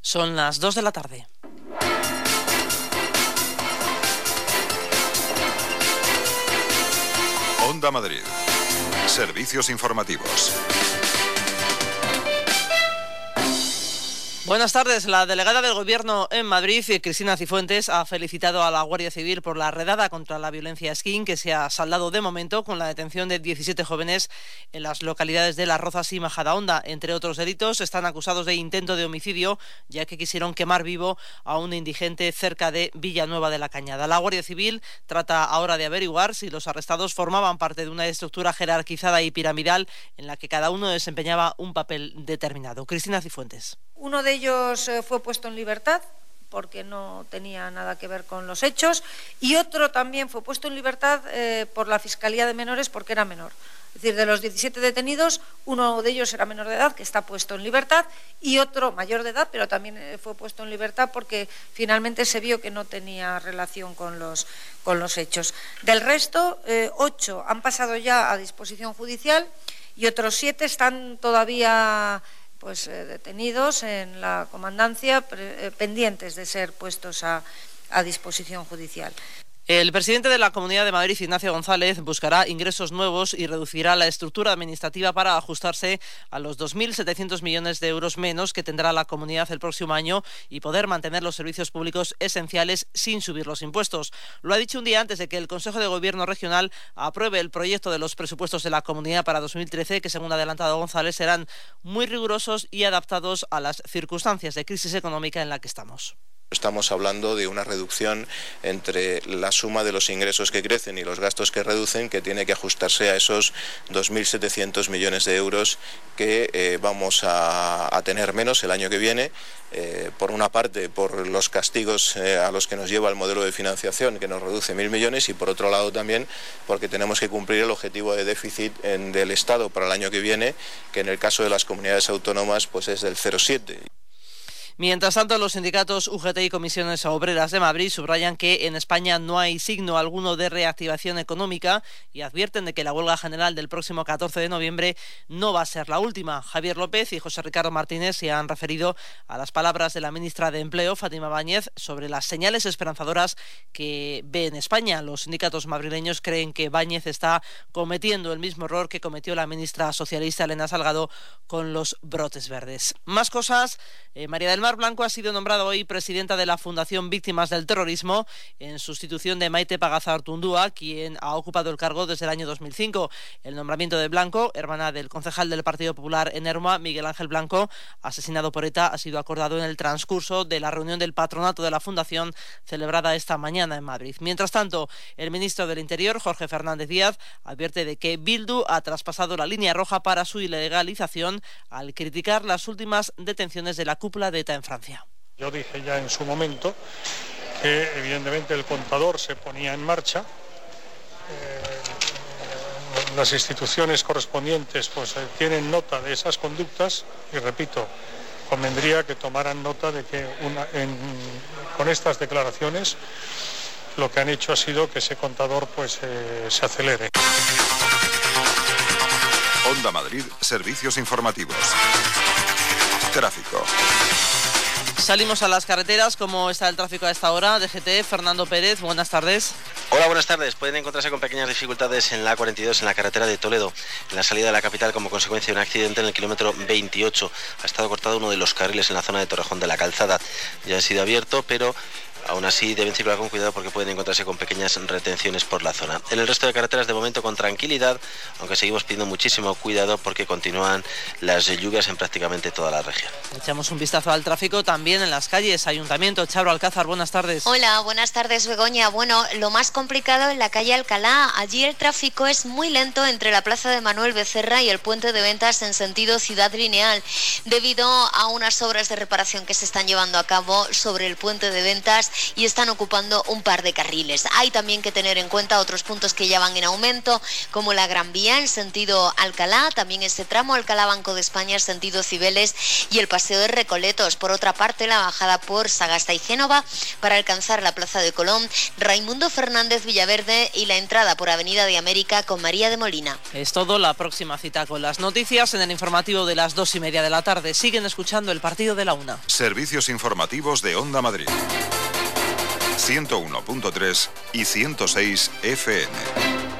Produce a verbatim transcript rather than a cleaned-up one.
Son las dos de la tarde. Onda Madrid. Servicios informativos. Buenas tardes. La delegada del Gobierno en Madrid, Cristina Cifuentes, ha felicitado a la Guardia Civil por la redada contra la violencia esquín, que se ha saldado de momento con la detención de diecisiete jóvenes en las localidades de Las Rozas y Majadahonda. Entre otros delitos, están acusados de intento de homicidio, ya que quisieron quemar vivo a un indigente cerca de Villanueva de la Cañada. La Guardia Civil trata ahora de averiguar si los arrestados formaban parte de una estructura jerarquizada y piramidal en la que cada uno desempeñaba un papel determinado. Cristina Cifuentes. Uno de ellos fue puesto en libertad porque no tenía nada que ver con los hechos, y otro también fue puesto en libertad eh, por la Fiscalía de Menores porque era menor. Es decir, de los diecisiete detenidos, uno de ellos era menor de edad, que está puesto en libertad, y otro mayor de edad, pero también fue puesto en libertad porque finalmente se vio que no tenía relación con los, con los hechos. Del resto, eh, ocho han pasado ya a disposición judicial y otros siete están todavía pues eh, detenidos en la comandancia, pre, eh, pendientes de ser puestos a, a disposición judicial. El presidente de la Comunidad de Madrid, Ignacio González, buscará ingresos nuevos y reducirá la estructura administrativa para ajustarse a los dos mil setecientos millones de euros menos que tendrá la comunidad el próximo año y poder mantener los servicios públicos esenciales sin subir los impuestos. Lo ha dicho un día antes de que el Consejo de Gobierno Regional apruebe el proyecto de los presupuestos de la comunidad para dos mil trece, que, según ha adelantado González, serán muy rigurosos y adaptados a las circunstancias de crisis económica en la que estamos. Estamos hablando de una reducción entre la suma de los ingresos que crecen y los gastos que reducen, que tiene que ajustarse a esos dos mil setecientos millones de euros que eh, vamos a, a tener menos el año que viene. Eh, por una parte, por los castigos eh, a los que nos lleva el modelo de financiación, que nos reduce mil millones, y por otro lado también porque tenemos que cumplir el objetivo de déficit en, del Estado para el año que viene, que en el caso de las comunidades autónomas pues es del cero coma siete. Mientras tanto, los sindicatos U G T y Comisiones Obreras de Madrid subrayan que en España no hay signo alguno de reactivación económica y advierten de que la huelga general del próximo catorce de noviembre no va a ser la última. Javier López y José Ricardo Martínez se han referido a las palabras de la ministra de Empleo, Fátima Báñez, sobre las señales esperanzadoras que ve en España. Los sindicatos madrileños creen que Báñez está cometiendo el mismo error que cometió la ministra socialista Elena Salgado con los brotes verdes. Más cosas. Eh, María del Mar Blanco ha sido nombrada hoy presidenta de la Fundación Víctimas del Terrorismo en sustitución de Maite Pagazaurtundúa, quien ha ocupado el cargo desde el año dos mil cinco. El nombramiento de Blanco, hermana del concejal del Partido Popular en Ermua, Miguel Ángel Blanco, asesinado por ETA, ha sido acordado en el transcurso de la reunión del patronato de la Fundación celebrada esta mañana en Madrid. Mientras tanto, el ministro del Interior, Jorge Fernández Díaz, advierte de que Bildu ha traspasado la línea roja para su ilegalización al criticar las últimas detenciones de la cúpula de ETA en Francia. Yo dije ya en su momento que evidentemente el contador se ponía en marcha, eh, las instituciones correspondientes pues eh, tienen nota de esas conductas y, repito, convendría que tomaran nota de que una, en, con estas declaraciones lo que han hecho ha sido que ese contador pues eh, se acelere. Onda Madrid, servicios informativos. Tráfico. Salimos a las carreteras. ¿Cómo está el tráfico a esta hora? D G T, Fernando Pérez, buenas tardes. Hola, buenas tardes. Pueden encontrarse con pequeñas dificultades en la A cuarenta y dos, en la carretera de Toledo, en la salida de la capital como consecuencia de un accidente en el kilómetro veintiocho. Ha estado cortado uno de los carriles en la zona de Torrejón de la Calzada. Ya ha sido abierto, pero aún así deben circular con cuidado porque pueden encontrarse con pequeñas retenciones por la zona. En el resto de carreteras de momento con tranquilidad, aunque seguimos pidiendo muchísimo cuidado porque continúan las lluvias en prácticamente toda la región. Echamos un vistazo al tráfico también en las calles. Ayuntamiento, Charo Alcázar, buenas tardes. Hola, buenas tardes, Begoña. Bueno, lo más complicado en la calle Alcalá. Allí el tráfico es muy lento entre la plaza de Manuel Becerra y el puente de ventas en sentido Ciudad Lineal, debido a unas obras de reparación que se están llevando a cabo sobre el puente de ventas y están ocupando un par de carriles. Hay también que tener en cuenta otros puntos que ya van en aumento, como la Gran Vía en sentido Alcalá, también ese tramo Alcalá Banco de España en sentido Cibeles y el Paseo de Recoletos. Por otra parte, la bajada por Sagasta y Génova para alcanzar la Plaza de Colón, Raimundo Fernández Villaverde y la entrada por Avenida de América con María de Molina. Es todo. La próxima cita con las noticias en el informativo de las dos y media de la tarde. Siguen escuchando el partido de la una. Servicios informativos de Onda Madrid. ciento uno punto tres y ciento seis F M.